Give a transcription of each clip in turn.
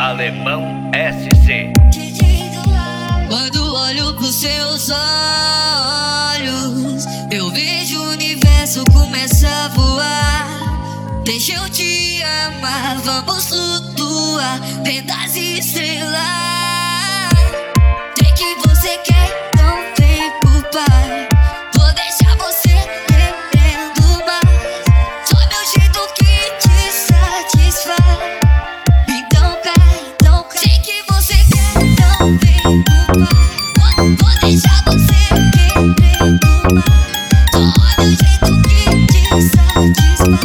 Alemão SC. Quando olho pros seus olhos, eu vejo o universo começa a voar. Deixa eu te amar, vamos flutuar dentro das estrelas. Sei que você quer, não vem por pai. Vou deixar você querendo mais. Só meu jeito que te satisfaz. Então cai. Sei que você quer, não vem por pai. Vou deixar você querendo mais. Só meu jeito que te satisfaz.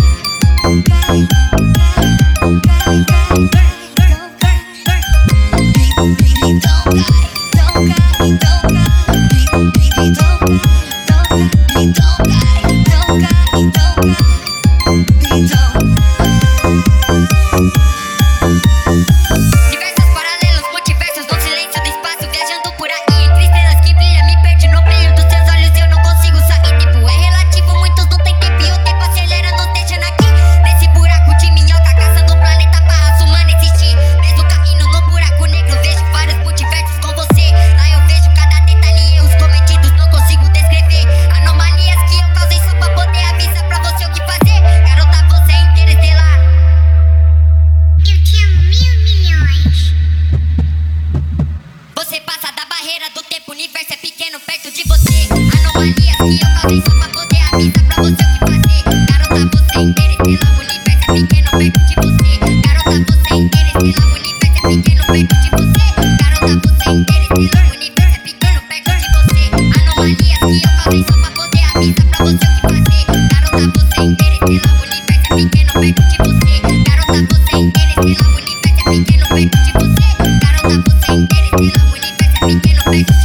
Diversos paralelos, multiversos no silêncio do espaço, viajando por aí entre estrelas que brilham, me perdi no brilho dos seus olhos, eu não consigo sair. Tempo é relativo, muitos não tem tempo e o tempo acelera, nos deixando aqui nesse buraco de minhoca, caçando o planeta pra raça humana existir. Mesmo caindo no buraco negro, vejo vários multiversos com você. Lá eu vejo cada detalhe e erros cometidos, não consigo descrever. Anomalias que eu causei só pra poder avisar pra você o que fazer. Garota, você é interestelar. Eu te amo 1.000.000.000. Você passa da barreira do tempo, o universo é pequeno perto de você. Anomalias que eu causei só pra poder avisar pra você o que fazer. Garota, você é interestelar, o universo é pequeno perto de você. Garota, você é interestelar, o universo é pequeno perto de você. Garota, você é interestelar, o universo é pequeno perto de você. Anomalias que eu causei só pra poder avisar pra você o que fazer. Garota, você é interestelar, o universo é pequeno perto de você. Garota, você é interestelar, o universo é pequeno perto de você. Garota, você é interestelar, o universo é pequeno perto de você.